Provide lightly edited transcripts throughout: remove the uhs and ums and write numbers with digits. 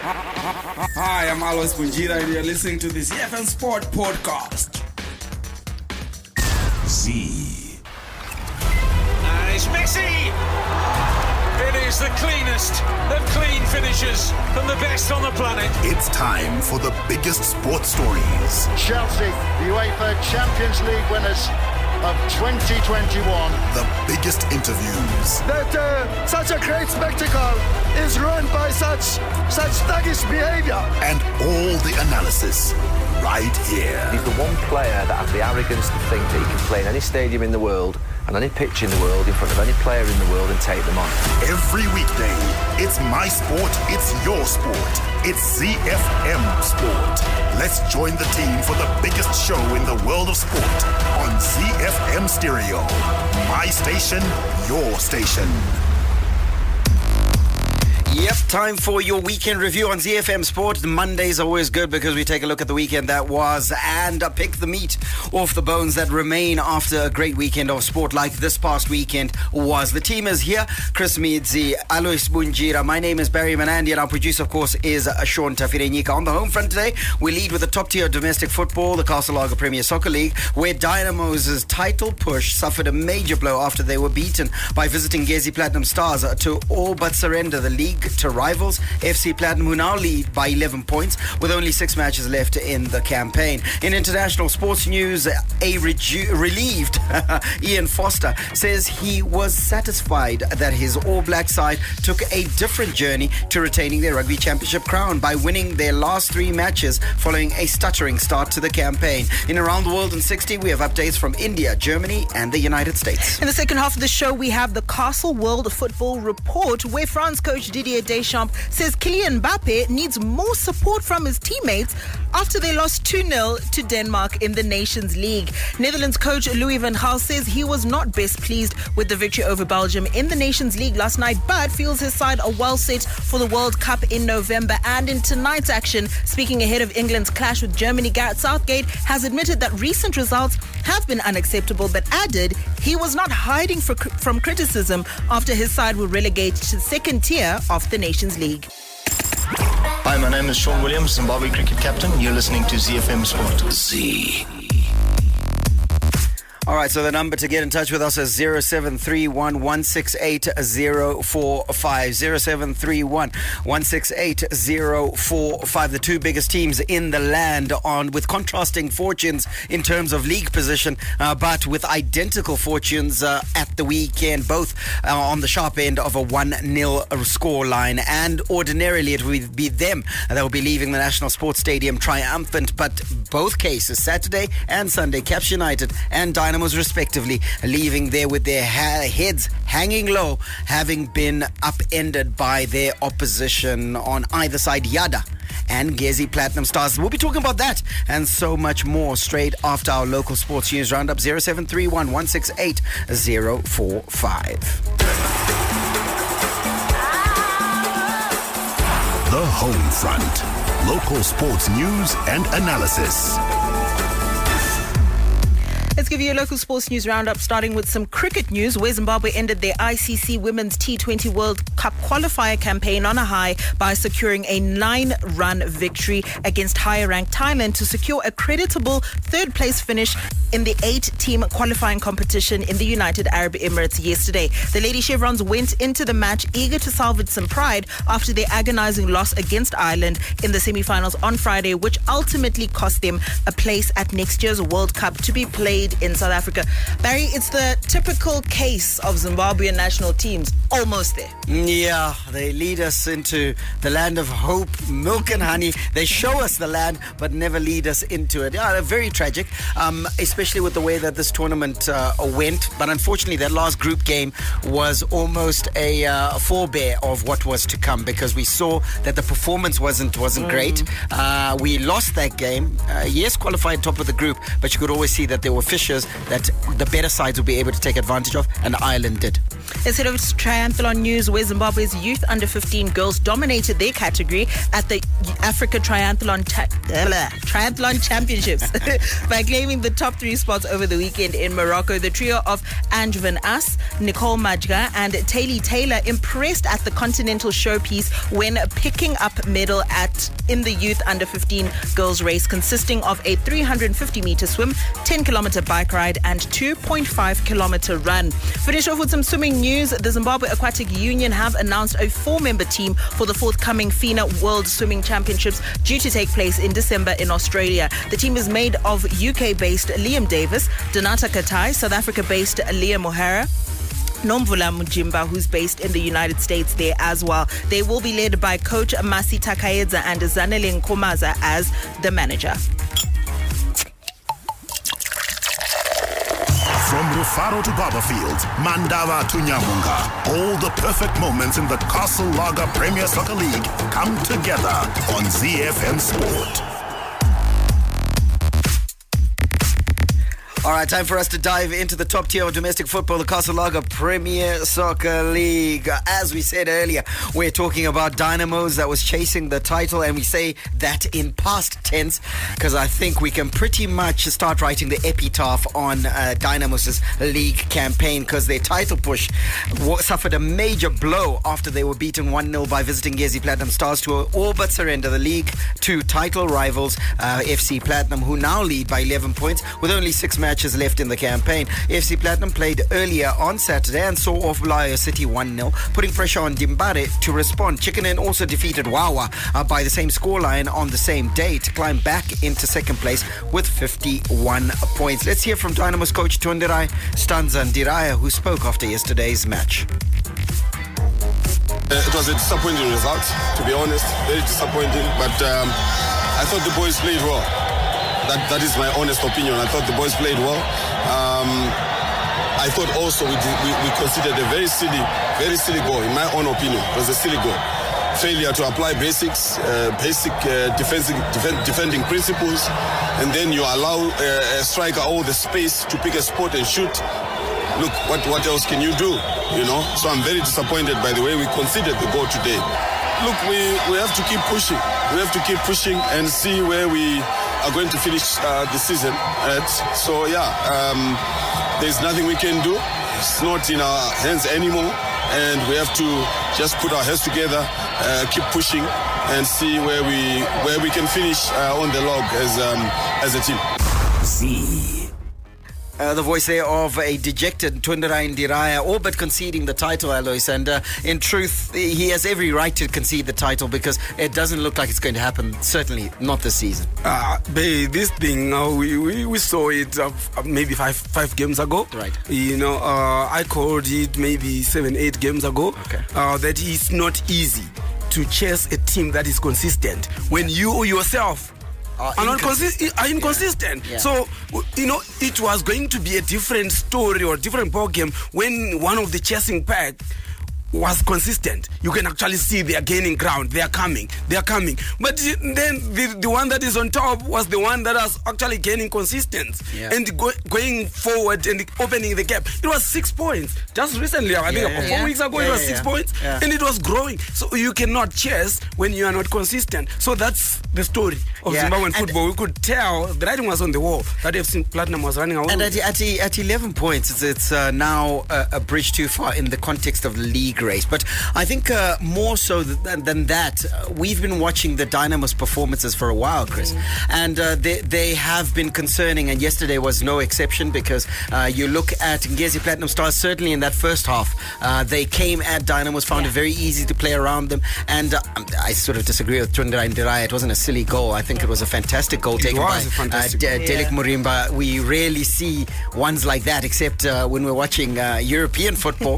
Hi, I'm Alois Bunjira and you're listening to the ZFM Sport Podcast. Z. And it's Messi! It is the cleanest of clean finishes and the best on the planet. It's time for the biggest sports stories. Chelsea, the UEFA Champions League winners of 2021. The biggest interviews. That such a great spectacle is ruined by such thuggish behavior. And all the analysis right here. He's the one player that has the arrogance to think that he can play in any stadium in the world and any pitch in the world in front of any player in the world and take them on. Every weekday, it's my sport, it's your sport. It's ZFM Sport. Let's join the team for the biggest show in the world of sport on ZFM Stereo. My station, your station. Yep, time for your weekend review on ZFM Sport. Monday's always good because we take a look at the weekend that was and pick the meat off the bones that remain after a great weekend of sport like this past weekend was. The team is here. Chris Midzi, Alois Bunjira. My name is Barry Manandi and our producer, of course, is Sean Tafirenyika. On the home front today, we lead with the top tier of domestic football, the Castle Lager Premier Soccer League, where Dynamo's title push suffered a major blow after they were beaten by visiting Gezi Platinum Stars to all but surrender the league to rivals FC Platinum, who now lead by 11 points with only 6 matches left in the campaign. In international sports news, a relieved Ian Foster says he was satisfied that his All Black side took a different journey to retaining their rugby championship crown by winning their last 3 matches following a stuttering start to the campaign. In Around the World in 60, we have updates from India, Germany and the United States. In the second half of the show, we have the Castle World Football Report, where France coach Didier Deschamps says Kylian Mbappe needs more support from his teammates after they lost 2-0 to Denmark in the Nations League. Netherlands coach Louis van Gaal says he was not best pleased with the victory over Belgium in the Nations League last night, but feels his side are well set for the World Cup in November. And in tonight's action, speaking ahead of England's clash with Germany, Gareth Southgate has admitted that recent results have been unacceptable, but added he was not hiding from criticism after his side were relegated to the second tier of the Nations League. Hi, my name is Sean Williams, Zimbabwe cricket captain. You're listening to ZFM Sport. Z. All right, so the number to get in touch with us is 0731 168 045. 0731 168 045. The two biggest teams in the land with contrasting fortunes in terms of league position, but with identical fortunes at the weekend, both on the sharp end of a 1-0 score line. And ordinarily it would be them that will be leaving the National Sports Stadium triumphant, but both cases, Saturday and Sunday, Caps United and Dynamos respectively, leaving there with their heads hanging low, having been upended by their opposition on either side, Yada and Gezi Platinum Stars. We'll be talking about that and so much more straight after our local sports news roundup. 0731 168 045. The Home Front. Local sports news and analysis. Let's give you a local sports news roundup, starting with some cricket news, where Zimbabwe ended their ICC Women's T20 World Cup qualifier campaign on a high by securing a 9-run victory against higher-ranked Thailand to secure a creditable third-place finish in the 8-team qualifying competition in the United Arab Emirates yesterday. The Lady Chevrons went into the match eager to salvage some pride after their agonizing loss against Ireland in the semi-finals on Friday, which ultimately cost them a place at next year's World Cup to be played in South Africa. Barry, it's the typical case of Zimbabwean national teams, almost there. Yeah, they lead us into the land of hope, milk and honey. They show us the land, but never lead us into it. Yeah, very tragic, especially with the way that this tournament went. But unfortunately, that last group game was almost a forebear of what was to come, because we saw that the performance wasn't great. We lost that game. Yes, qualified top of the group, but you could always see that there were fissures that the better sides would be able to take advantage of, and Ireland did. Let's head over to triathlon news, where Zimbabwe's youth under 15 girls dominated their category at the Africa Triathlon Championships by claiming the top 3 spots over the weekend in Morocco. The trio of Anjvan As, Nicole Majga and Taylor Taylor impressed at the Continental Showpiece when picking up medal in the youth under 15 girls race, consisting of a 350-meter swim, 10-kilometer bike ride and 2.5-kilometer run. Finish off with some swimming news. The Zimbabwe Aquatic Union have announced a 4-member team for the forthcoming FINA World Swimming Championships due to take place in December in Australia. The team is made of UK-based Liam Davis, Donata Katai, South Africa-based Liam O'Hara, Nomvula Mujimba, who's based in the United States there as well. They will be led by coach Masi Takaedza and Zanele Nkomaza as the manager. From Rufaro to Barberfield, Mandava to Nyamunga, all the perfect moments in the Castle Lager Premier Soccer League come together on ZFM Sport. All right, time for us to dive into the top tier of domestic football, the Castle Lager Premier Soccer League. As we said earlier, we're talking about Dynamos that was chasing the title, and we say that in past tense because I think we can pretty much start writing the epitaph on Dynamos' league campaign, because their title push suffered a major blow after they were beaten 1-0 by visiting Ngezi Platinum Stars to all but surrender the league to title rivals FC Platinum, who now lead by 11 points with only 6 matches left in the campaign. FC Platinum played earlier on Saturday and saw off Bulawayo City 1-0, putting pressure on Dimbare to respond. Chickenhen also defeated Wawa by the same scoreline on the same day to climb back into second place with 51 points. Let's hear from Dynamo's coach Tonderai Stanza Ndiraya, who spoke after yesterday's match. It was a disappointing result, to be honest, very disappointing, but I thought the boys played well. That is my honest opinion. I thought the boys played well. I thought also we considered a very silly goal. In my own opinion, it was a silly goal. Failure to apply basic defending principles, and then you allow a striker all the space to pick a spot and shoot. Look, what else can you do? You know. So I'm very disappointed by the way we conceded the goal today. Look, we have to keep pushing. We have to keep pushing and see where we are going to finish the season at. So there's nothing we can do. It's not in our hands anymore, and we have to just put our heads together, keep pushing, and see where we can finish on the log as a team. The voice there of a dejected Tonderai Ndiraya, all but conceding the title, Alois. And in truth, he has every right to concede the title because it doesn't look like it's going to happen, certainly not this season. This thing, we saw it maybe five games ago. Right. You know, I called it maybe 7-8 games ago. Okay. That it's not easy to chase a team that is consistent when you yourself are inconsistent. Yeah. So, you know, it was going to be a different story or different ball game when one of the chasing pack was consistent. You can actually see they are gaining ground. They are coming. But then the one that is on top was the one that was actually gaining consistency and going forward and opening the gap. It was 6 points. Just recently, I think 4 weeks ago, it was 6 points. Yeah. And it was growing. So you cannot chase when you are not consistent. So that's the story of Zimbabwean football. We could tell the writing was on the wall that FC Platinum was running away. And at 11 points, it's now a bridge too far in the context of the league race. But I think more so than that, we've been watching the Dynamo's performances for a while, Chris. And they have been concerning, and yesterday was no exception, because you look at Ngezi Platinum Stars, certainly in that first half, they came at Dynamos, found it very easy to play around them. And I sort of disagree with Tonderai Ndiraya. It wasn't a silly goal. I think it was a fantastic goal taken by Delik Murimba. We rarely see ones like that except when we're watching European football.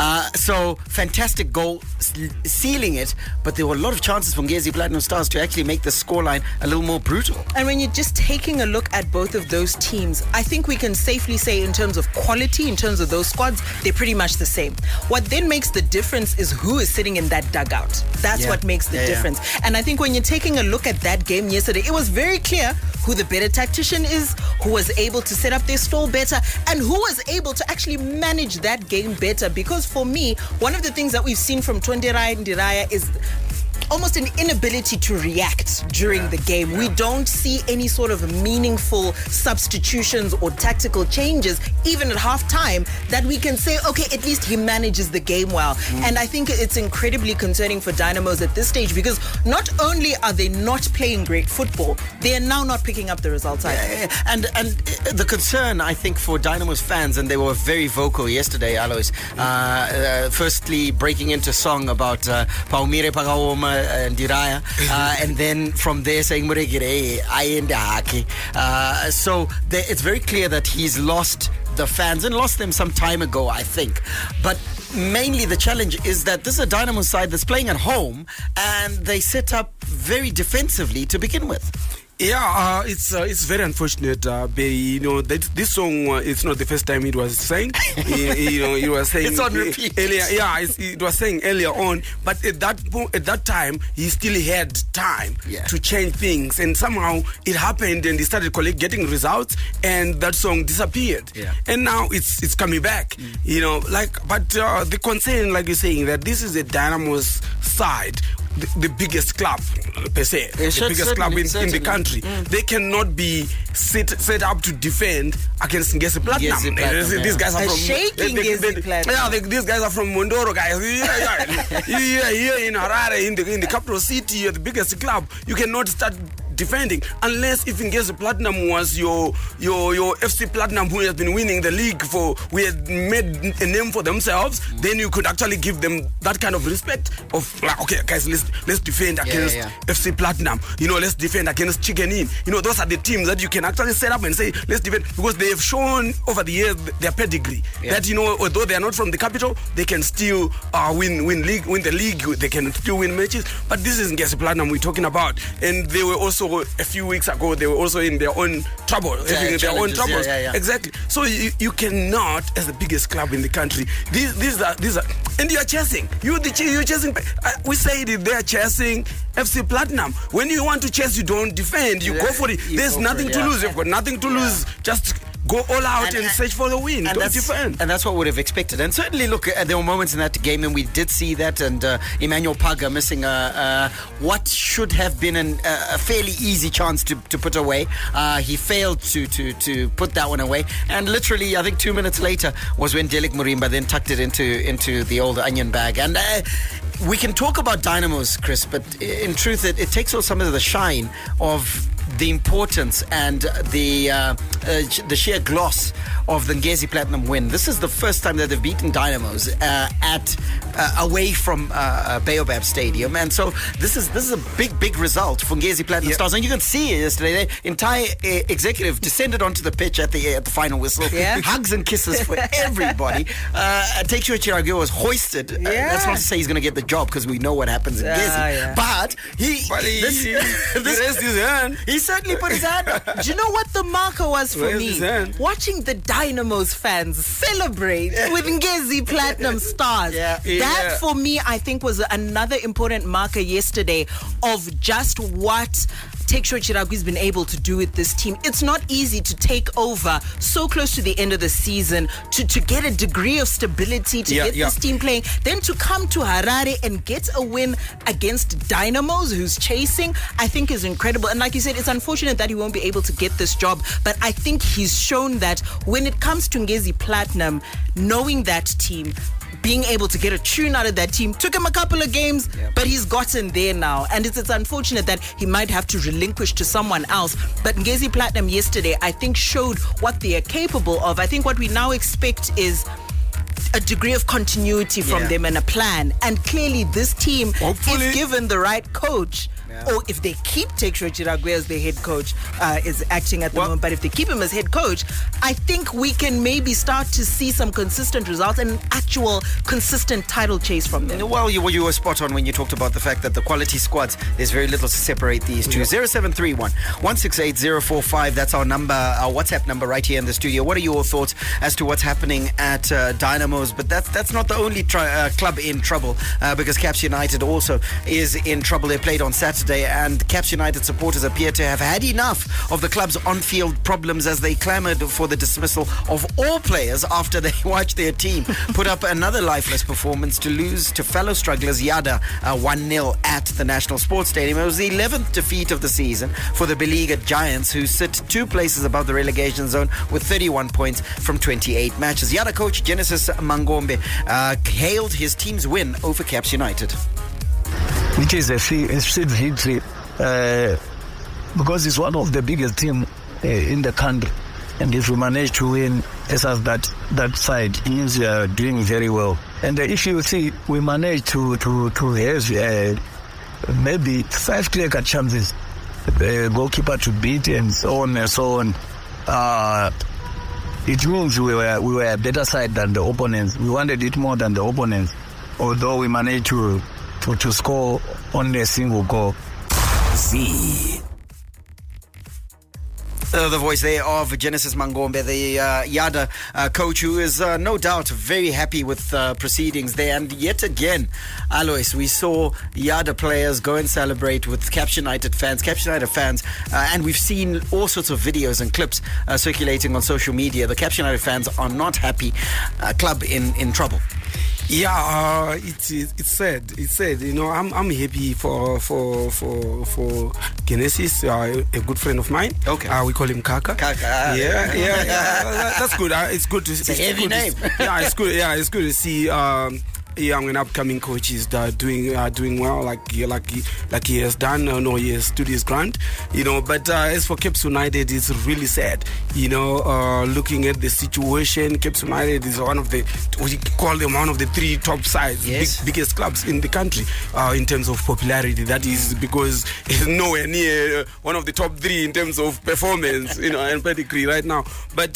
So fantastic goal, sealing it, but there were a lot of chances for Ngezi Platinum Stars to actually make the scoreline a little more brutal. And when you're just taking a look at both of those teams, I think we can safely say in terms of quality, in terms of those squads, they're pretty much the same. What then makes the difference is who is sitting in that dugout. That's what makes the difference. And I think when you're taking a look at that game yesterday, it was very clear who the better tactician is who was able to set up their stall better and who was able to actually manage that game better. Because for me, one of the things that we've seen from Tonderai Ndiraya is almost an inability to react during the game. We don't see any sort of meaningful substitutions or tactical changes, even at halftime, that we can say, okay, at least he manages the game well. And I think it's incredibly concerning for Dynamos at this stage, because not only are they not playing great football, they are now not picking up the results either. And the concern, I think, for Dynamos fans, and they were very vocal yesterday, Alois, firstly breaking into song about Paumire Pagaoma Ndiraya, and then from there saying Muregire Ayendaki. So it's very clear that he's lost the fans and lost them some time ago, I think. But mainly the challenge is that this is a Dynamo side that's playing at home, and they set up very defensively to begin with. Yeah, it's very unfortunate. That this song it's not the first time it was sang. It was saying it's on repeat. Earlier. Yeah, it was saying earlier on. But at that time, he still had time to change things, and somehow it happened, and he started getting results, and that song disappeared. Yeah. And now it's coming back. But the concern, like you're saying, that this is a Dynamo's side. The biggest club per se, the biggest club in the country. They cannot be set up to defend against Ngesi Platinum. These guys are from shaking Ngesi Platinum. These guys are from Mondoro, guys. Here in Harare, in the capital city, you're the biggest club. You cannot start defending unless if Ngesi Platinum was your FC Platinum, who has been winning the league we had made a name for themselves, then you could actually give them that kind of respect of like, okay guys, let's defend against FC Platinum, let's defend against Chicken Inn. Those are the teams that you can actually set up and say let's defend, because they have shown over the years their pedigree that although they are not from the capital, they can still win the league, they can still win matches. But this is Ngesi Platinum we're talking about, and they were also a few weeks ago, they were also in their own trouble, exactly. So you cannot, as the biggest club in the country, these are, and you are chasing. You're chasing. We say they are chasing FC Platinum. When you want to chase, you don't defend. You go for it. There's nothing to lose. You've got nothing to lose. Just go all out and search for the win. Don't defend. And that's what we would have expected. And certainly, look, there were moments in that game, and we did see that. And Emmanuel Paga missing what should have been a fairly easy chance to put away. He failed to put that one away. And literally, I think 2 minutes later was when Delik Murimba then tucked it into the old onion bag. And we can talk about Dynamos, Chris, but in truth, it takes off some of the shine of the importance and the sheer gloss of the Ngesi Platinum win. This is the first time that they've beaten Dynamos away from Baobab Stadium, and so this is a big result for Ngesi Platinum Stars. And you can see it yesterday. The entire executive descended onto the pitch at the final whistle. Hugs and kisses for everybody. Tekshua Chiragio was hoisted. That's not to say he's going to get the job, because we know what happens in Ngesi. But he raised his hand. He certainly put his hand up. Do you know what the marker was for me? Watching the Dynamos fans celebrate with Ngesi Platinum Stars. That for me, I think, was another important marker yesterday of just what Tekshua Chiragui's been able to do with this team. It's not easy to take over so close to the end of the season, to get a degree of stability, to get this team playing, then to come to Harare and get a win against Dynamos, who's chasing, I think is incredible. And like you said, it's unfortunate that he won't be able to get this job, but I think he's shown that when it comes to Ngesi Platinum, knowing that team, being able to get a tune out of that team took him a couple of games, but he's gotten there now. And it's unfortunate that he might have to relinquish to someone else. But Ngesi Platinum yesterday, I think, showed what they are capable of. I think what we now expect is a degree of continuity from them and a plan. And clearly this team, if given the right coach, or if they keep Tekshua Chiragwe as their head coach, is acting at the moment, but if they keep him as head coach, I think we can maybe start to see some consistent results and actual consistent title chase from them. Well, you were spot on when you talked about the fact that the quality squads, there's very little to separate these two. 0731 168 045, that's our number, our WhatsApp number right here in the studio. What are your thoughts as to what's happening at Dynamos knows, but that's not the only club in trouble, because Caps United also is in trouble. They played on Saturday, and Caps United supporters appear to have had enough of the club's on-field problems as they clamoured for the dismissal of all players after they watched their team put up another lifeless performance to lose to fellow strugglers Yada 1-0 at the National Sports Stadium. It was the 11th defeat of the season for the beleaguered Giants, who sit 2 places above the relegation zone with 31 points from 28 matches. Yada coach Genesis Mangombe hailed his team's win over Caps United. Which is a sweet victory because it's one of the biggest teams in the country. And if we manage to win as of that side, it means we are doing very well. And if you see, we managed to have maybe 5 clear-cut chances, goalkeeper to beat, and so on and so on. It means we were a better side than the opponents. We wanted it more than the opponents, although we managed to score only a single goal. The voice there of Genesis Mangombe, the Yada coach, who is no doubt very happy with proceedings there. And yet again, Alois, we saw Yada players go and celebrate with Caps United fans, and we've seen all sorts of videos and clips circulating on social media. The Caps United fans are not happy. Club in trouble. Yeah, it's sad. It's sad. You know, I'm happy for Genesis, a good friend of mine. Okay. We call him Kaka. Kaka. Yeah. That's good. It's good to see. It's a heavy name. It's good. Yeah, it's good to see young and upcoming coaches that are doing well, like he has done. No, he has stood his ground. You know, but as for Caps United, it's really sad. You know, looking at the situation, Caps United is one of the, we call them one of the 3 top sides, yes, biggest clubs in the country in terms of popularity. That is because it's nowhere near one of the top 3 in terms of performance, you know, and pedigree right now. But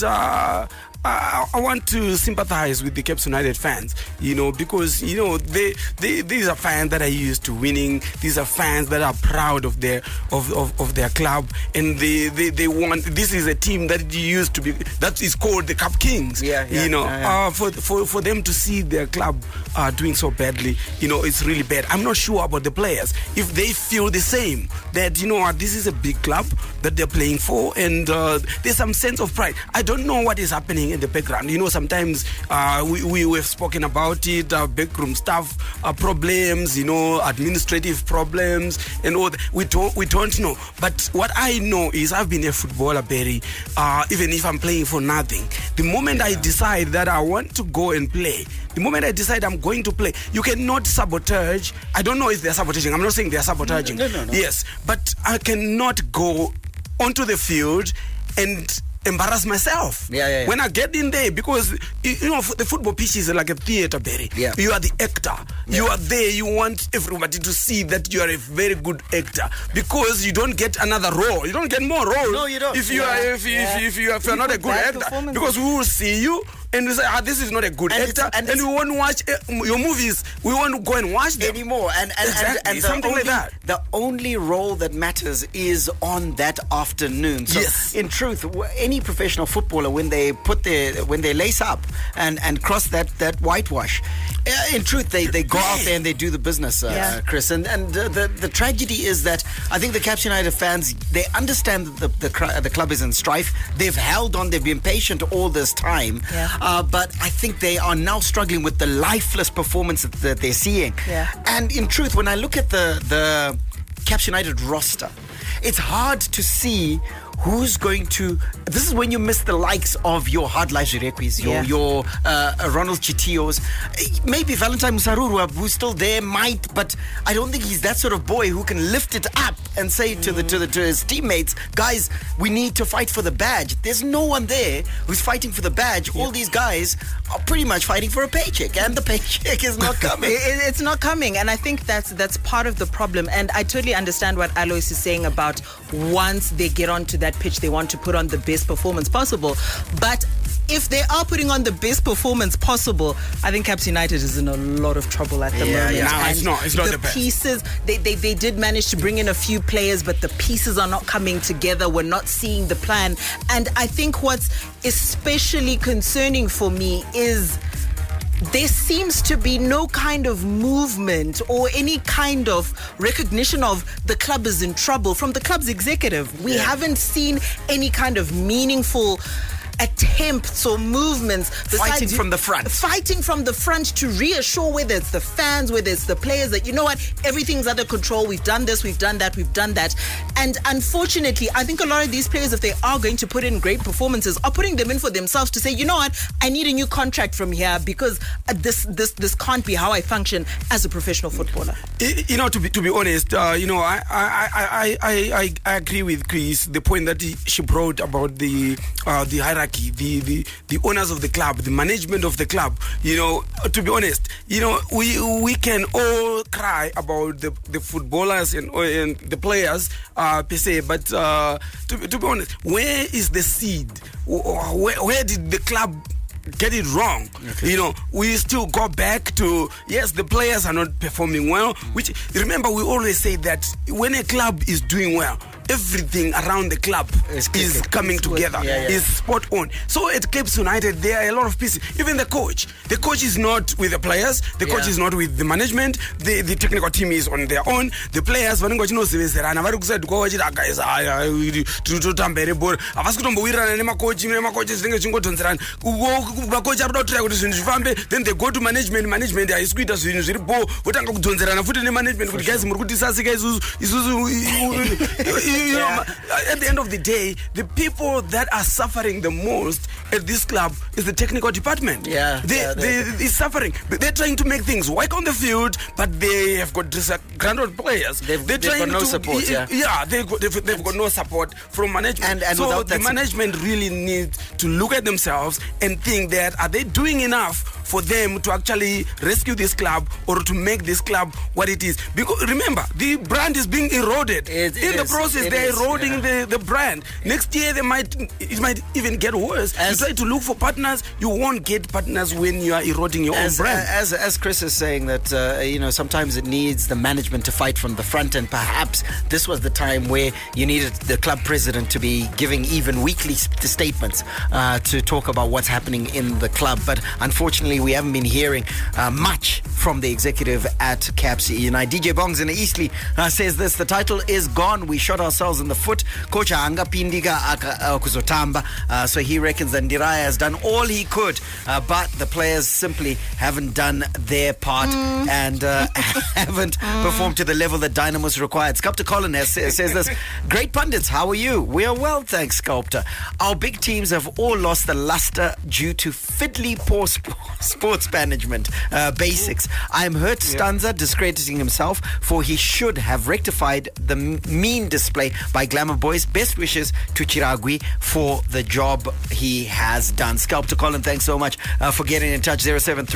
I want to sympathize with the Caps United fans, you know, because, you know, these are fans that are used to winning. These are fans that are proud of their club, and they want. This is a team that used to be, that is called the Cup Kings. For them to see their club doing so badly, you know, it's really bad. I'm not sure about the players if they feel the same, that, you know, this is a big club that they're playing for, and there's some sense of pride. I don't know what is happening in the background. You know, sometimes we have spoken about it, backroom staff problems, you know, administrative problems, and all that. We don't know. But what I know is I've been a footballer, Barry, even if I'm playing for nothing. The moment I decide that I want to go and play, the moment I decide I'm going to play, you cannot sabotage. I don't know if they're sabotaging. I'm not saying they're sabotaging. No. Yes, but I cannot go onto the field and embarrass myself when I get in there, because, you know, the football pitch is like a theater, Barry. You are the actor. You are there. You want everybody to see that you are a very good actor, because you don't get another role. You don't get more roles. No, you don't. If you are not a good actor, because we will see you and we say, this is not a good actor, and we won't watch your movies. We won't go and watch them anymore. And something like that. The only role that matters is on that afternoon. So yes. In truth, any professional footballer, when they lace up and cross that whitewash, in truth, they go out there and they do the business, Chris. And the tragedy is that I think the Caps United fans, they understand that the club is in strife. They've held on. They've been patient all this time. But I think they are now struggling with the lifeless performance that they're seeing. And in truth, when I look at the Caps United roster, it's hard to see who's going to. This is when you miss the likes of your Hard Life Zirekwis, your Ronald Chitios, maybe Valentine Musaruru, who's still there, might, but I don't think he's that sort of boy who can lift it up and say to his teammates, guys, we need to fight for the badge. There's no one there who's fighting for the badge. All these guys are pretty much fighting for a paycheck, and the paycheck is not coming. It's not coming, and I think that's part of the problem. And I totally understand what Alois is saying about once they get onto that pitch, they want to put on the best performance possible. But if they are putting on the best performance possible, I think Caps United is in a lot of trouble at the moment. No, it's not the best. Pieces, they did manage to bring in a few players, but the pieces are not coming together. We're not seeing the plan. And I think what's especially concerning for me is there seems to be no kind of movement or any kind of recognition of the club is in trouble from the club's executive. We haven't seen any kind of meaningful attempts or movements fighting from the front to reassure, whether it's the fans, whether it's the players, that, you know what, everything's under control. We've done this, we've done that. And unfortunately, I think a lot of these players, if they are going to put in great performances, are putting them in for themselves to say, you know what, I need a new contract from here because this can't be how I function as a professional footballer. You know, to be honest, you know, I agree with Chris, the point that she brought about the hierarchy, the owners of the club, the management of the club. You know, to be honest, you know, we can all cry about the footballers and the players per se, but to be honest, where is the seed? Where did the club get it wrong? Okay. You know, we still go back to, yes, the players are not performing well, which, remember, we always say that when a club is doing well, everything around the club is coming together, is spot on. So at Cape United, there are a lot of pieces. Even the coach is not with the players, the coach is not with the management, the technical team is on their own. The players then they go to management you know, at the end of the day, the people that are suffering the most at this club is the technical department. They're suffering. They're trying to make things work on the field, but they have got disgruntled players. They've got no support. They've got no support from management. And so the management really needs to look at themselves and think that, are they doing enough for them to actually rescue this club or to make this club what it is? Because remember, the brand is being eroded. In the process, they're eroding the brand. Next year, it might even get worse. You try to look for partners, you won't get partners when you are eroding your own brand. As Chris is saying that, you know, sometimes it needs the management to fight from the front, and perhaps this was the time where you needed the club president to be giving even weekly statements to talk about what's happening in the club. But unfortunately, we haven't been hearing much from the executive at Caps United. DJ Bongs in Eastleigh says this: the title is gone. We shot ourselves in the foot. Coach angapindika kuzotamba. So he reckons that Ndiraya has done all he could, but the players simply haven't done their part and haven't performed to the level that Dynamos required. Sculptor Colin says this: great pundits, how are you? We are well, thanks, Sculptor. Our big teams have all lost the luster due to fiddly poor sports management basics. I'm hurt Stanza discrediting himself, for he should have rectified the mean display by Glamour Boys. Best wishes to Chiragui for the job he has done. Sculptor Colin, thanks so much for getting in touch.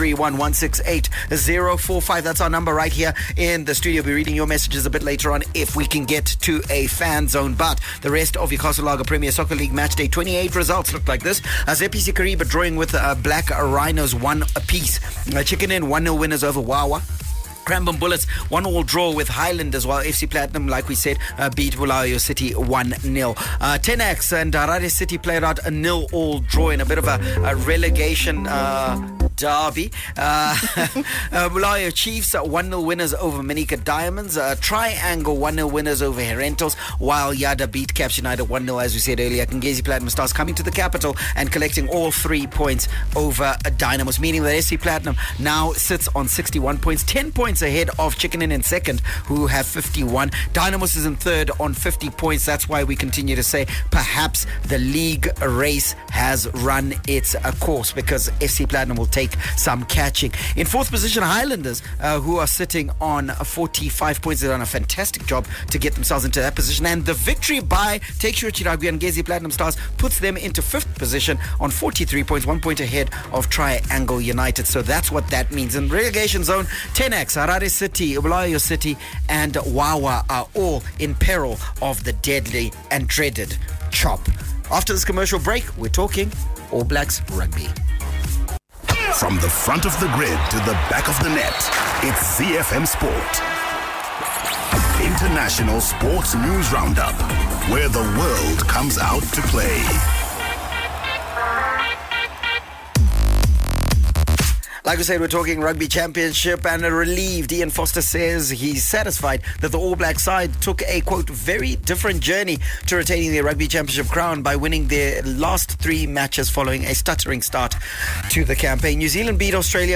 0731168045. That's our number right here in the studio. We'll be reading your messages a bit later on if we can get to a fan zone. But the rest of your Castle Lager Premier Soccer League match day 28 results look like this. As ZPC Kariba drawing with Black Rhinos 1 apiece. Chicken Inn 1-0 winners over Wawa. Cranbourne Bullets 1-1 draw with Highlanders, while FC Platinum, like we said, beat Bulawayo City 1-0. Tenax and Harare City played out a 0-0 draw in a bit of a relegation derby. Bulawayo Chiefs 1-0 winners over Manica Diamonds. Triangle 1-0 winners over Herentos, while Yada beat Caps United 1-0, as we said earlier. Kangezi Platinum Stars coming to the capital and collecting all 3 points over Dynamos, meaning that SC Platinum now sits on 61 points, 10 points ahead of Chicken Inn in second, who have 51. Dynamos is in third on 50 points. That's why we continue to say perhaps the league race has run its course, because FC Platinum will take some catching. In fourth position, Highlanders, who are sitting on 45 points. They've done a fantastic job to get themselves into that position, and the victory by Tekshiro Chiragui and Ngezi Platinum Stars puts them into fifth position on 43 points, 1 point ahead of Triangle United. So that's what that means. In relegation zone, Tenax, Harare City, Bulawayo City and Wawa are all in peril of the deadly and dreaded chop. After this commercial break, we're talking All Blacks rugby. From the front of the grid to the back of the net, it's ZFM Sport. International Sports News Roundup, where the world comes out to play. Like I said, we're talking rugby championship, and a relieved Ian Foster says he's satisfied that the All Black side took a, quote, very different journey to retaining their rugby championship crown by winning their last 3 matches following a stuttering start to the campaign. New Zealand beat Australia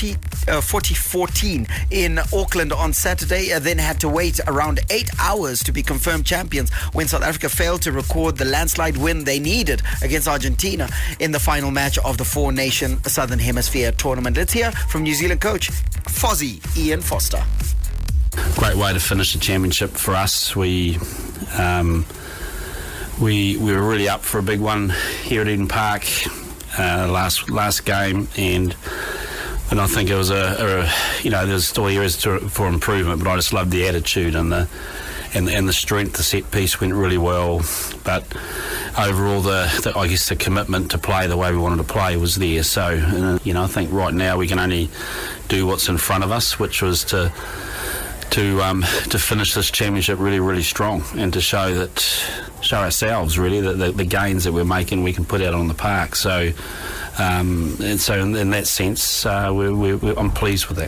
40-14 in Auckland on Saturday, then had to wait around 8 hours to be confirmed champions when South Africa failed to record the landslide win they needed against Argentina in the final match of the 4-nation Southern Hemisphere tournament. Let's hear from New Zealand coach Fozzie Ian Foster. Great way to finish the championship for us. We were really up for a big one here at Eden Park last game, and I think it was there's still areas for improvement, but I just loved the attitude and the strength. The set piece went really well, but overall I guess the commitment to play the way we wanted to play was there. So I think right now we can only do what's in front of us, which was to finish this championship really, really strong, and to show ourselves really that the gains that we're making we can put out on the park. So in that sense, I'm pleased with that.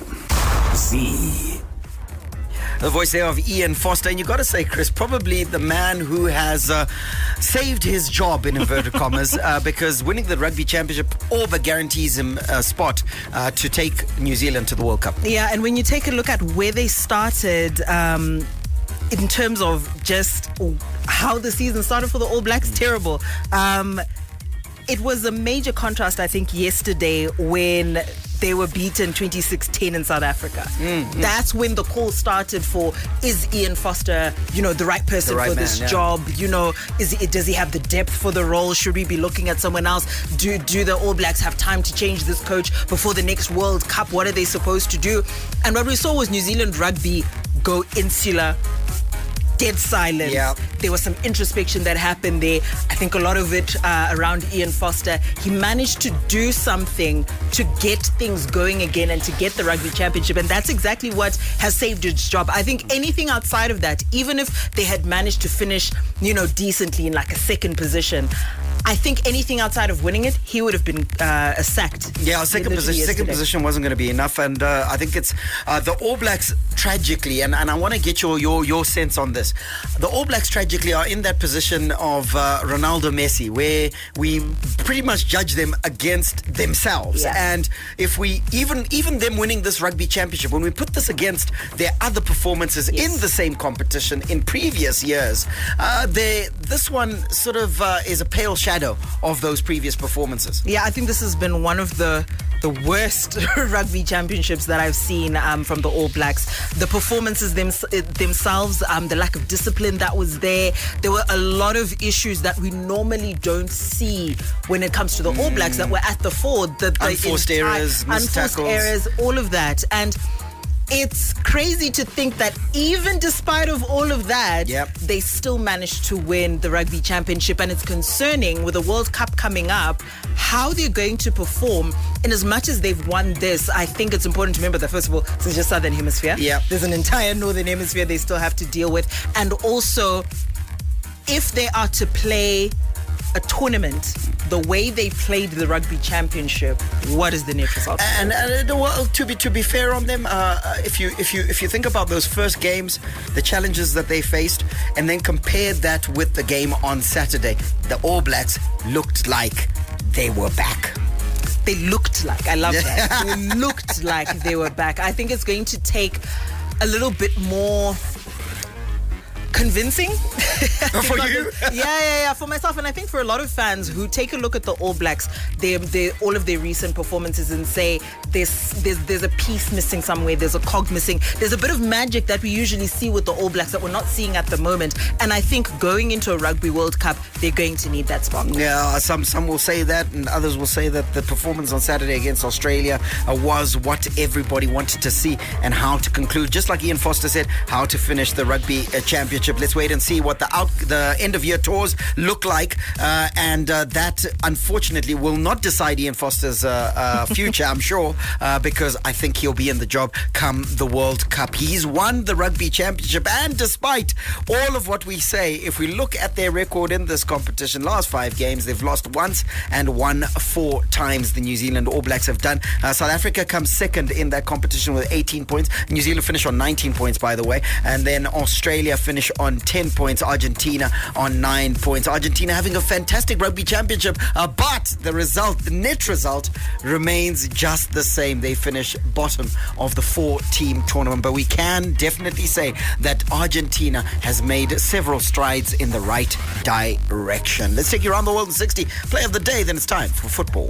The voice there of Ian Foster, and you got to say, Chris, probably the man who has saved his job in inverted commas, because winning the rugby championship all but guarantees him a spot to take New Zealand to the World Cup. Yeah, and when you take a look at where they started, in terms of just how the season started for the All Blacks, terrible. It was a major contrast, I think, yesterday when they were beaten 26-10 in South Africa. That's when the call started for, is Ian Foster, the right person for this job? Does he have the depth for the role? Should we be looking at someone else? Do the All Blacks have time to change this coach before the next World Cup? What are they supposed to do? And what we saw was New Zealand rugby go insular, dead silence. Yeah. There was some introspection that happened there. I think a lot of it around Ian Foster. He managed to do something to get things going again and to get the rugby championship, and that's exactly what has saved his job. I think anything outside of that, even if they had managed to finish, decently in like a second position, I think anything outside of winning it, he would have been sacked. Yeah, second position wasn't going to be enough, and I think it's the All Blacks tragically, and I want to get your sense on this. The All Blacks tragically are in that position of Ronaldo, Messi, where we pretty much judge them against themselves. Yeah. And if we even them winning this rugby championship, when we put this against their other performances in the same competition in previous years, this one sort of is a pale shadow of those previous performances. Yeah, I think this has been one of the worst rugby championships that I've seen from the All Blacks. The performances themselves, the lack of discipline that was there. There were a lot of issues that we normally don't see when it comes to the All Blacks that were at the fore. The unforced errors, missed tackles. Errors, all of that. And it's crazy to think that even despite of all of that, they still managed to win the rugby championship. And it's concerning with the World Cup coming up, how they're going to perform. And as much as they've won this, I think it's important to remember that, first of all, this is just Southern Hemisphere. There's an entire Northern Hemisphere they still have to deal with. And also, if they are to play a tournament the way they played the rugby championship, what is the net result? And well, to be fair on them, if you think about those first games, the challenges that they faced, and then compare that with the game on Saturday, the All Blacks looked like they were back. They looked like, I love that. They looked like they were back. I think it's going to take a little bit more convincing for you. Yeah, for myself, and I think for a lot of fans who take a look at the All Blacks, all of their recent performances, and say there's a piece missing somewhere, there's a cog missing, there's a bit of magic that we usually see with the All Blacks that we're not seeing at the moment. And I think going into a Rugby World Cup, they're going to need that sparkle. Yeah, some will say that, and others will say that the performance on Saturday against Australia was what everybody wanted to see, and how to conclude, just like Ian Foster said, how to finish the rugby championship. Championship. Let's wait and see what the end-of-year tours look like. And that, unfortunately, will not decide Ian Foster's future, I'm sure, because I think he'll be in the job come the World Cup. He's won the Rugby Championship, and despite all of what we say, if we look at their record in this competition, last 5 games, they've lost once and won 4 times. The New Zealand All Blacks have done. South Africa comes second in that competition with 18 points. New Zealand finish on 19 points, by the way. And then Australia finish on 10 points. Argentina on 9 points. Argentina having a fantastic Rugby Championship, but the net result remains just the same. They finish bottom of the 4-team tournament. But we can definitely say that Argentina has made several strides in the right direction. Let's take you around the world in 60. Play of the day, then it's time for football.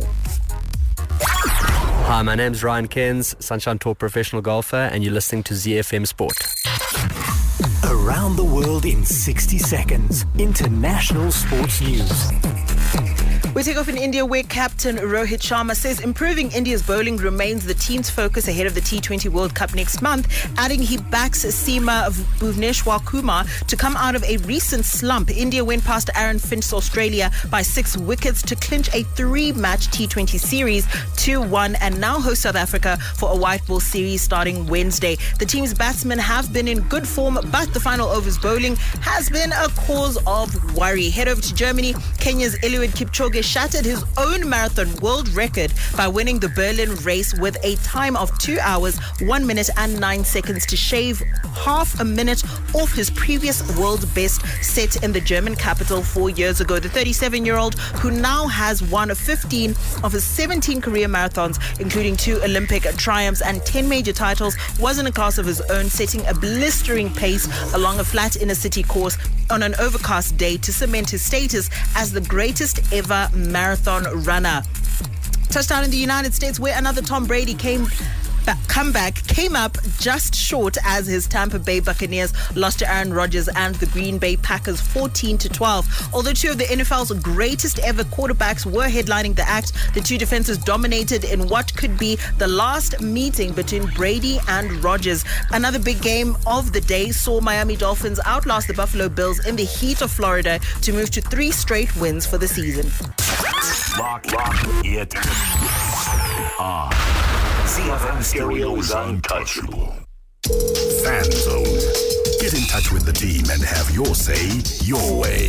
Hi, my name's Ryan Cairns, Sunshine Tour professional golfer, and you're listening to ZFM Sport. Around the world in 60 seconds. International sports news. We take off in India, where Captain Rohit Sharma says improving India's bowling remains the team's focus ahead of the T20 World Cup next month, adding he backs Seema Bhuvneshwar Kumar to come out of a recent slump. India went past Aaron Finch's Australia by 6 wickets to clinch a 3-match T20 series 2-1 and now host South Africa for a white ball series starting Wednesday. The team's batsmen have been in good form, but the final overs bowling has been a cause of worry. Head over to Germany. Kenya's Eliud Kipchoge shattered his own marathon world record by winning the Berlin race with a time of 2 hours, 1 minute and 9 seconds to shave half a minute off his previous world best set in the German capital 4 years ago. The 37-year-old, who now has won 15 of his 17 career marathons, including 2 Olympic triumphs and 10 major titles, was in a class of his own, setting a blistering pace along a flat inner city course on an overcast day to cement his status as the greatest ever marathon runner. Touchdown in the United States, where another Tom Brady comeback came up just short as his Tampa Bay Buccaneers lost to Aaron Rodgers and the Green Bay Packers 14-12. Although 2 of the NFL's greatest ever quarterbacks were headlining the act, the 2 defenses dominated in what could be the last meeting between Brady and Rodgers. Another big game of the day saw Miami Dolphins outlast the Buffalo Bills in the heat of Florida to move to 3 straight wins for the season. Lock it on. ZFM Stereo is untouchable. Fan Zone. Get in touch with the team and have your say your way.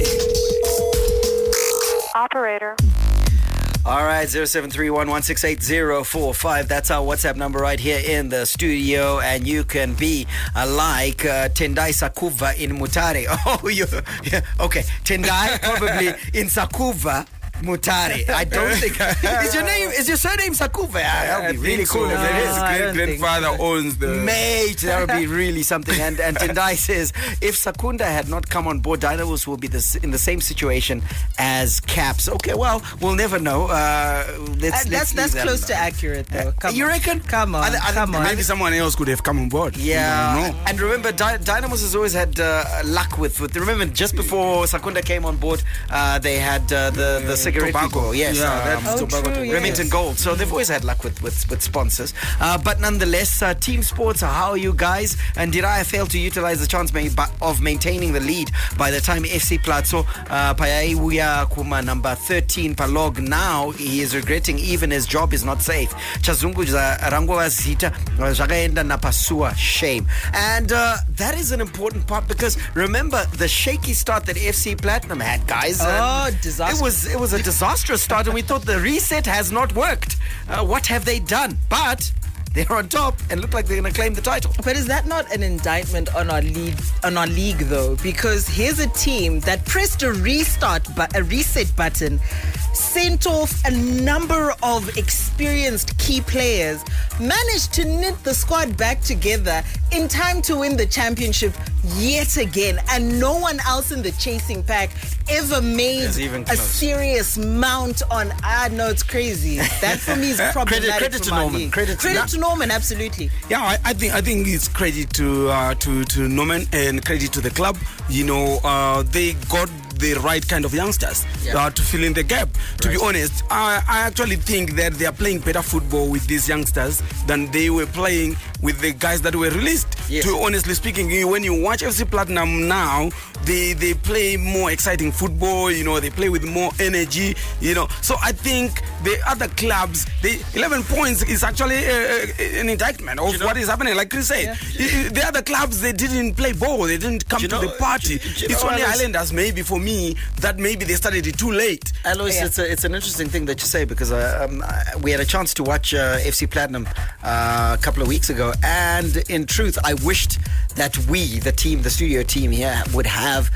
Operator. All right, 0731168045. That's our WhatsApp number right here in the studio. And you can be like Tendai Sakuva in Mutare. Oh, yeah. Okay. Tendai probably in Sakuva. Mutare. I don't think. Is your surname Sakuva? That would be really cool. If his great-grandfather owns the... Mate, that would be really something. And Tendai says, if Sakunda had not come on board, Dynamos will be in the same situation as Caps. Okay, well, we'll never know. That's close to accurate, though. You reckon? Come on. Maybe someone else could have come on board. Yeah. And remember, Dynamos has always had luck with... Remember, just before Sakunda came on board, they had the cigarette tobacco. People. Yes. Remington Gold. So they've always had luck with sponsors. But nonetheless, team sports, how are you guys? And did I fail to utilize the chance of maintaining the lead by the time FC Platso Payaiwuya Kuma number 13 Palog? Now he is regretting even his job is not safe. Chazungu Rangwa Zita Jagaenda Napasua. Shame. And that is an important part, because remember the shaky start that FC Platinum had, guys. Disaster. It was a disastrous start, and we thought the reset has not worked. What have they done? But they're on top and look like they're going to claim the title. But is that not an indictment on our league, though? Because here's a team that pressed a reset button, sent off a number of experienced key players, managed to knit the squad back together in time to win the championship yet again, and no one else in the chasing pack ever made a serious mount on. No, it's crazy. That for me is problematic. Credit to Norman. Credit to Norman, absolutely. Yeah, I think it's credit to Norman and credit to the club. You know, they got the right kind of youngsters to fill in the gap. To be honest, I actually think that they are playing better football with these youngsters than they were playing with the guys that were released. To honestly speaking, when you watch FC Platinum now, they play more exciting football. They play with more energy. So I think the other clubs, the 11 points is actually an indictment of what is happening. Like Chris said, the other clubs, they didn't play ball. They didn't come to the party. It's only Islanders, maybe for me, that maybe they started it too late. Alois, it's an interesting thing that you say, because we had a chance to watch FC Platinum a couple of weeks ago, and in truth, I wished that we, the team, the studio team here, would have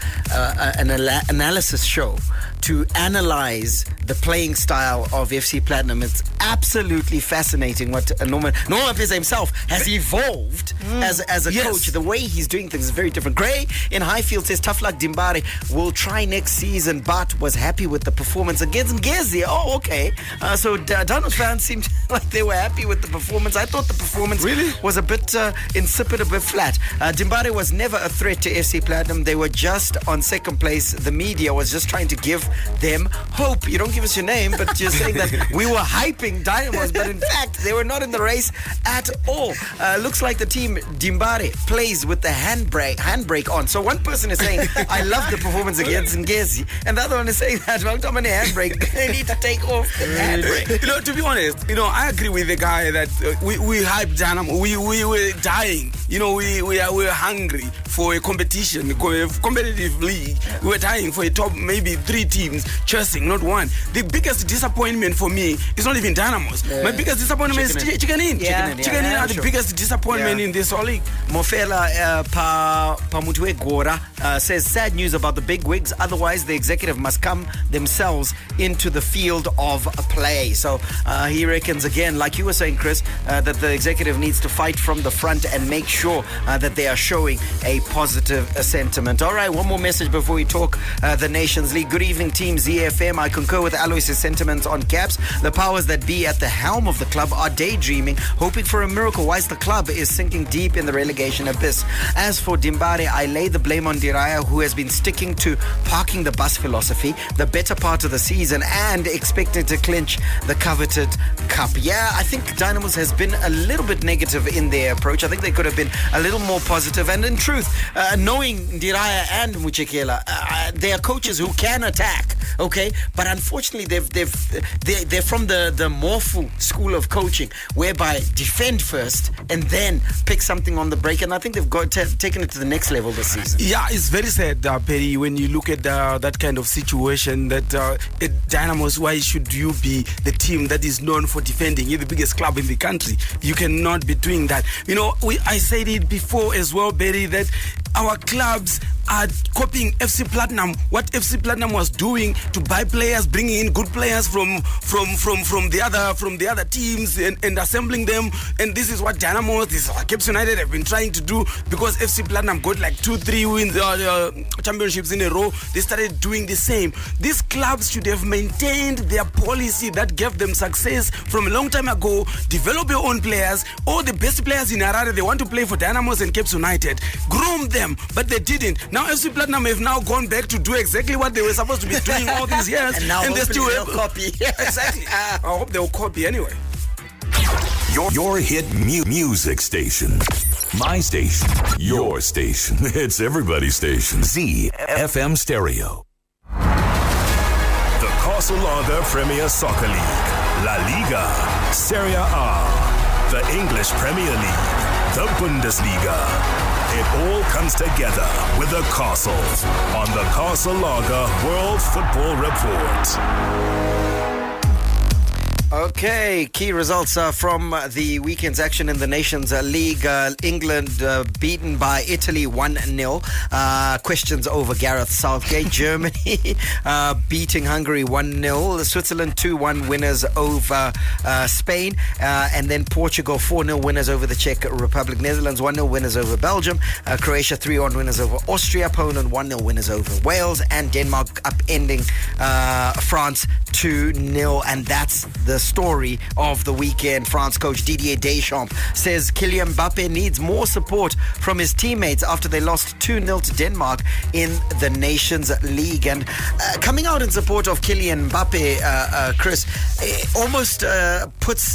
an analysis show to analyze the playing style of FC Platinum. It's absolutely fascinating what Norman Pesa himself has evolved as a coach. The way he's doing things is very different. Gray in Highfield says, tough luck Dimbare, will try next season, but was happy with the performance against Ngezi. Oh, okay. So Danos fans seemed like they were happy with the performance. I thought the performance was a bit insipid, a bit flat. Dimbare was never a threat to FC Platinum. They were just on second place. The media was just trying to give them hope. You don't give us your name, but you're saying that we were hyping Dynamos, but in fact, they were not in the race at all. Looks like the team Dimbare plays with the handbrake on. So one person is saying, I love the performance against Ngezi, and the other one is saying that, well, how many handbrake? They need to take off the handbrake. To be honest, I agree with the guy that we hyped Dynamo. We were dying. We were hungry for a competition, a competitive league. We were dying for a top, maybe 3 teams chasing, not one. The biggest disappointment for me is not even Dynamos. My biggest disappointment is Chicken Inn. Chicken Inn are the biggest disappointment in this whole league. Mofela Pamutwe Gora says, sad news about the big wigs. Otherwise, the executive must come themselves into the field of play. So he reckons, again, like you were saying, Chris, that the executive needs to fight from the front and make sure that they are showing a positive sentiment. All right, one more message before we talk the Nations League. Good evening, team ZFM. I concur with Alois' sentiments on Caps. The powers that be at the helm of the club are daydreaming, hoping for a miracle, whilst the club is sinking deep in the relegation abyss. As for Dimbare, I lay the blame on Diraya, who has been sticking to parking the bus philosophy the better part of the season and expecting to clinch the coveted cup. Yeah, I think Dynamos has been a little bit negative in their approach. I think they could have been a little more positive. And in truth, knowing Diraya and Muchekela, they are coaches who can attack, okay? But unfortunately, they're from the Morphu school of coaching, whereby defend first and then pick something on the break. And I think they've taken it to the next level this season. Yeah, it's very sad, Perry, when you look at that kind of situation, that at Dynamos, why should you be the team that is known for defending? You're the biggest club in the country. You cannot be doing that. I said it before as well, Perry, that our clubs are copying FC Platinum, what FC Platinum was doing to buy players, bringing in good players from the other teams and assembling them. And this is what Dynamo, Cape United have been trying to do, because FC Platinum got like 2-3 wins, championships in a row. They started doing the same. These clubs should have maintained their policy that gave them success from a long time ago. Develop your own players. All the best players in Harare, they want to play for Dynamos and Cape United. Groom them, but they didn't. Now FC Platinum have now gone back to do exactly what they were supposed to be doing all these years. And now they still they'll copy. Exactly. I hope they'll copy anyway. Your hit music station. My station. Your station. It's everybody's station. ZFM Stereo. The Casalaga Premier Soccer League, La Liga, Serie A, the English Premier League, the Bundesliga. It all comes together with the Castle on the Casalaga World Football Report. Okay, key results from the weekend's action in the Nations League. England beaten by Italy 1-0. Questions over Gareth Southgate. Germany beating Hungary 1-0. Switzerland 2-1 winners over Spain. And then Portugal 4-0 winners over the Czech Republic. Netherlands 1-0 winners over Belgium. Croatia 3-1 winners over Austria. Poland 1-0 winners over Wales. And Denmark upending France 2-0. And that's the story of the weekend. France coach Didier Deschamps says Kylian Mbappe needs more support from his teammates after they lost 2-0 to Denmark in the Nations League. And coming out in support of Kylian Mbappe, Chris, almost puts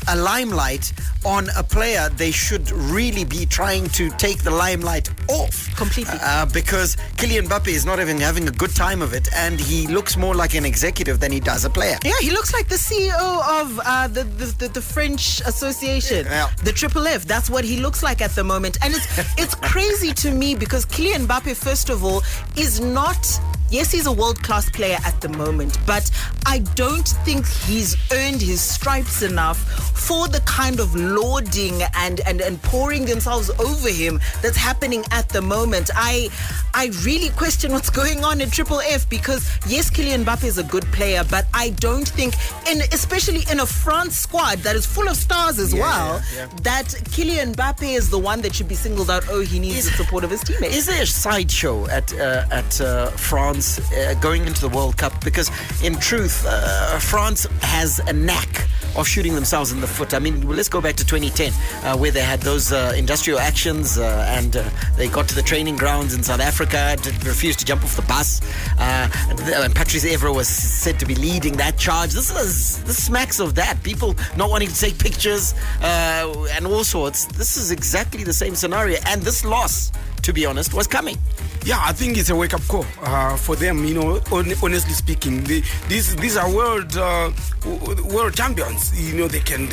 a limelight on a player they should really be trying to take the limelight off. Completely. Because Kylian Mbappe is not even having a good time of it, and he looks more like an executive than he does a player. Yeah, he looks like the CEO of the French Association, the Triple F. That's what he looks like at the moment. And it's crazy to me because Kylian Mbappe, first of all, is not... Yes, he's a world-class player at the moment, but I don't think he's earned his stripes enough for the kind of lauding and pouring themselves over him that's happening at the moment. I really question what's going on in Triple F because, yes, Kylian Mbappe is a good player, but I don't think, especially in a France squad that is full of stars as that Kylian Mbappe is the one that should be singled out. Oh, he needs the support of his teammates. Is there a sideshow at France going into the World Cup? Because in truth, France has a knack of shooting themselves in the foot. I mean, let's go back to 2010 where they had those industrial actions and they got to the training grounds in South Africa, refused to jump off the bus, and Patrice Evra was said to be leading that charge. This smacks of that. People not wanting to take pictures and all sorts. This is exactly the same scenario, and this loss, to be honest, was coming. Yeah, I think it's a wake-up call for them. You know, honestly speaking, these are world champions. You know, they can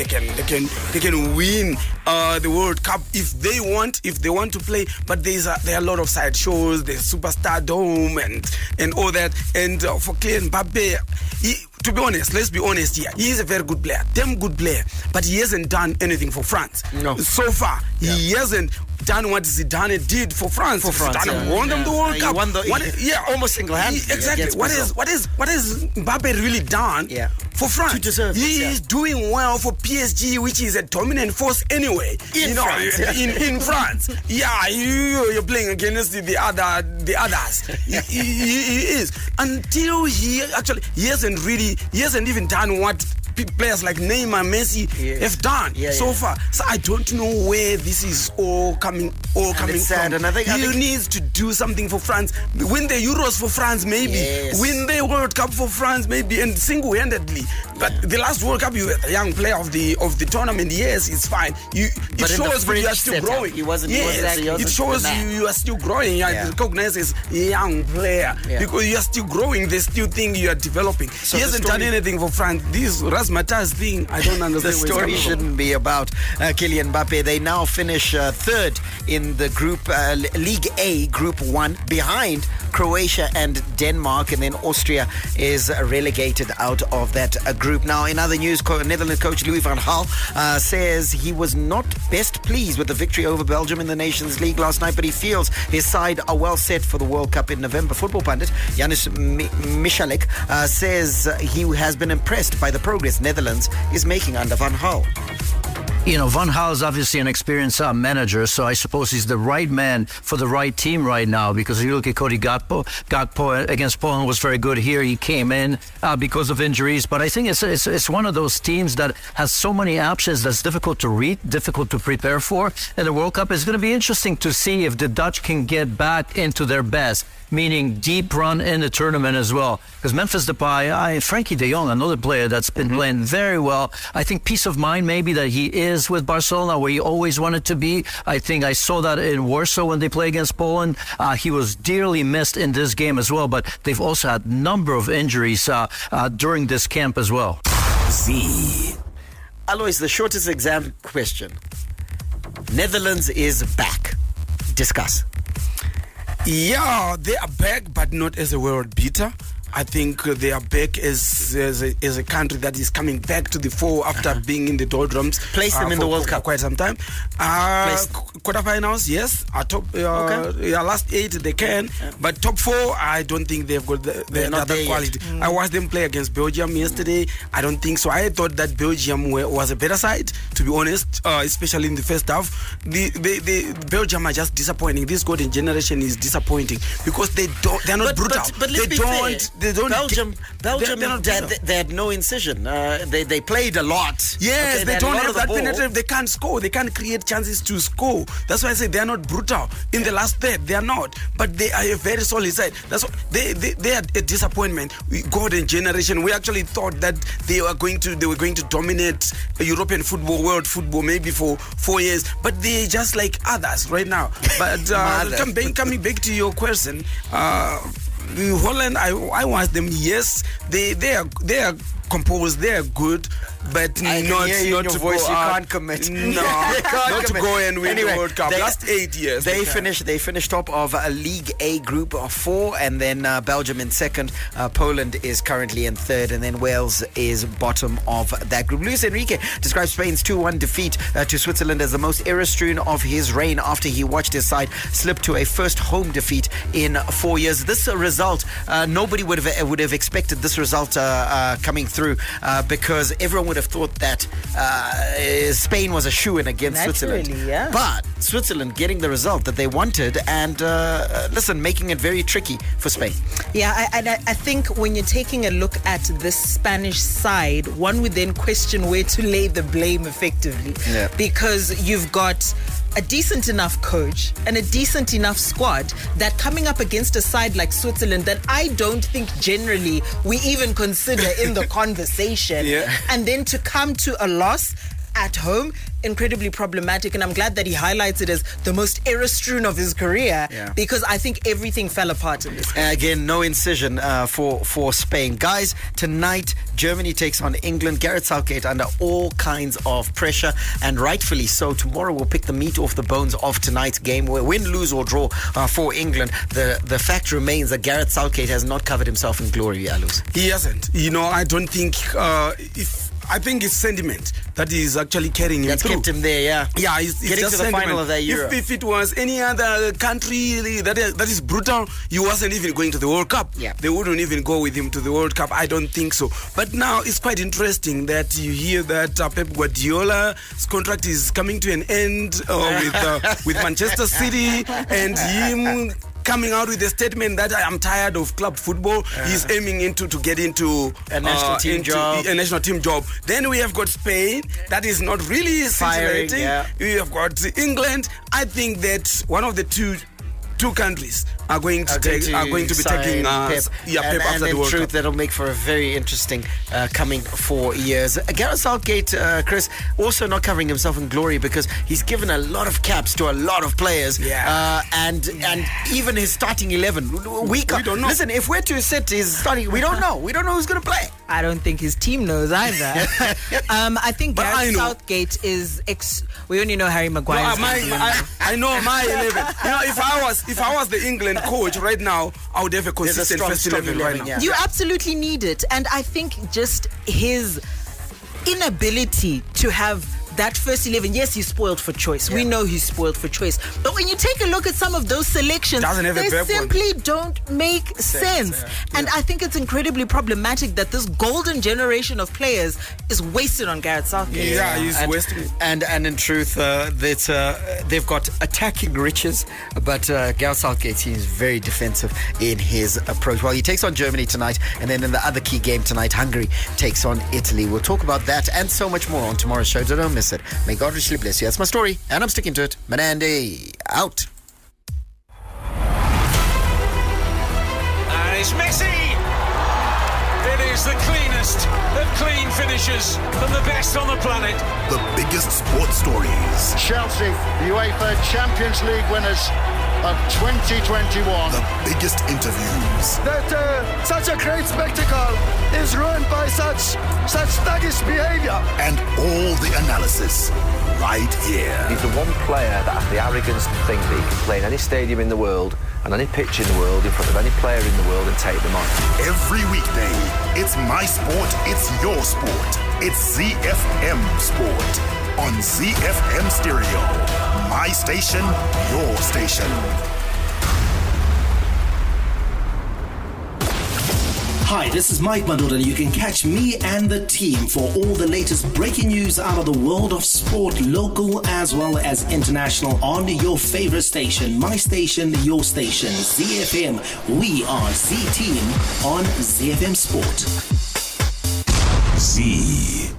win the World Cup if they want to play. But there are a lot of side shows. There's Superstardom and all that. And for Kylian Mbappe, to be honest, let's be honest here. He is a very good player, damn good player, but he hasn't done anything for France. No. So far, he hasn't done what Zidane did for France. Zidane won them the World Cup. Almost single-handedly. Exactly. What has Mbappe really done for France? To deserve he is doing well for PSG, which is a dominant force anyway. In France. Yeah, you're playing against the others. he is. Until he hasn't even done what players like Neymar, Messi have done so far. So I don't know where this is all coming from. And I think he needs to do something for France. Win the Euros for France, maybe. Yes. Win the World Cup for France, maybe, and single-handedly. But the last World Cup, you were the young player of the tournament. Yes, it's fine. It shows you are still growing. It shows you are still growing. You are recognized as a young player because you are still growing. They still think you are developing. So he hasn't done anything for France. This Razzmatazz thing, I don't understand. The story shouldn't be about Kylian Mbappe. They now finish third in the group League A, Group 1, behind Croatia and Denmark, and then Austria is relegated out of that group. Now, in other news, Netherlands coach Louis van Gaal says he was not best pleased with the victory over Belgium in the Nations League last night, but he feels his side are well set for the World Cup in November. Football pundit Janis Michalek says he has been impressed by the progress Netherlands is making under Van Gaal. You know, Van Gaal is obviously an experienced manager, so I suppose he's the right man for the right team right now, because if you look at Cody Gakpo against Poland was very good here. He came in because of injuries, but I think it's one of those teams that has so many options that's difficult to read, difficult to prepare for, and the World Cup is going to be interesting to see if the Dutch can get back into their best, meaning deep run in the tournament as well. Because Memphis Depay, Frankie de Jong, another player that's been playing very well. I think peace of mind maybe that he is with Barcelona where he always wanted to be. I think I saw that in Warsaw when they play against Poland. He was dearly missed in this game as well, but they've also had a number of injuries during this camp as well. Alois, the shortest exam question. Netherlands is back. Discuss. Yeah, they are back, but not as a world beater. I think they are back as a country that is coming back to the fore after being in the doldrums. Place them in the World Cup quite some time. Quarterfinals, yes. Top, last 8 they can, but top 4 I don't think they've got the quality. I watched them play against Belgium yesterday. I don't think so. I thought that Belgium was a better side, to be honest, especially in the first half. The Belgium are just disappointing. This golden generation is disappointing because they're not brutal. But let's be fair. don't. Belgium, they're not they had no incision. They played a lot. Yes, Okay, they had don't a lot have of the that ball. penetrative. They can't score. They can't create chances to score. That's why I say they are not brutal in the last third. They are not, but they are a very solid side. That's what they are a disappointment. Golden generation. We actually thought that they were going to dominate European football, world football, maybe for 4 years. But they just like others right now. But coming back to your question, Holland, I want them. Yes, they are composed. They are good, but not to voice. go You out. can't commit. No, not to go and win the World Cup. Last 8 years, they finished top of a League A group of 4, and then Belgium in second. Poland is currently in third, and then Wales is bottom of that group. Luis Enrique describes Spain's 2-1 defeat to Switzerland as the most era-strewn of his reign after he watched his side slip to a first home defeat in 4 years. This result, nobody would have expected this result coming through because everyone would have thought that Spain was a shoo-in against Switzerland. Yeah. But Switzerland getting the result that they wanted and, making it very tricky for Spain. Yeah, I think when you're taking a look at the Spanish side, one would then question where to lay the blame effectively. Yeah. Because you've got a decent enough coach and a decent enough squad that coming up against a side like Switzerland that I don't think generally we even consider in the conversation, and then to come to a loss at home, incredibly problematic. And I'm glad that he highlights it as the most era-strewn of his career, because I think everything fell apart in this game. Again, no incision for Spain. Guys, tonight Germany takes on England. Gareth Southgate under all kinds of pressure, and rightfully so. Tomorrow we'll pick the meat off the bones of tonight's game. Win, lose or draw for England, the fact remains that Gareth Southgate has not covered himself in glory, Alus. He hasn't. I don't think I think it's sentiment that is actually carrying him That's through. kept him there, yeah. Yeah, it's Getting just to the sentiment. final of that Euro. If it was any other country that is brutal, he wasn't even going to the World Cup. Yeah. They wouldn't even go with him to the World Cup. I don't think so. But now it's quite interesting that you hear that Pep Guardiola's contract is coming to an end with Manchester City, and him coming out with a statement that I am tired of club football. He's aiming to get into a national team job. Then we have got Spain, that is not really firing. Yeah. We have got England. I think that one of the two countries are going to be taking Pep after the World Cup. That'll make for a very interesting coming 4 years. Gareth Southgate, Chris, also not covering himself in glory because he's given a lot of caps to a lot of players. And even his starting 11, we don't know. Listen, if we're to set his starting, we don't know. We don't know who's going to play. I don't think his team knows either. I think Gareth Southgate is. We only know Harry Maguire. I know my 11. If I was the England coach right now, I would have a consistent first 11 right now. You absolutely need it, and I think just his inability to have that first 11, yes, he's spoiled for choice. We know he's spoiled for choice. But when you take a look at some of those selections, they simply don't make sense. And I think it's incredibly problematic that this golden generation of players is wasted on Gareth Southgate. Yeah, he's wasting it. And in truth, they've got attacking riches, but Gareth Southgate seems very defensive in his approach. Well, he takes on Germany tonight, and then in the other key game tonight, Hungary takes on Italy. We'll talk about that and so much more on tomorrow's show. Don't miss it. May God richly bless you. That's my story, and I'm sticking to it. Manandi, out. And it's Messi! It is the cleanest of clean finishes and the best on the planet. The biggest sports stories. Chelsea, UEFA Champions League winners of 2021. The biggest interviews. That such a great spectacle is ruined by such thuggish behaviour. And all the analysis right here. He's the one player that has the arrogance to think that he can play in any stadium in the world and any pitch in the world in front of any player in the world and take them on. Every weekday, it's my sport, it's your sport. It's ZFM Sport on ZFM Stereo. My station, your station. Hi, this is Mike Madoda, and you can catch me and the team for all the latest breaking news out of the world of sport, local as well as international, on your favorite station. My station, your station, ZFM. We are Z Team on ZFM Sport. Z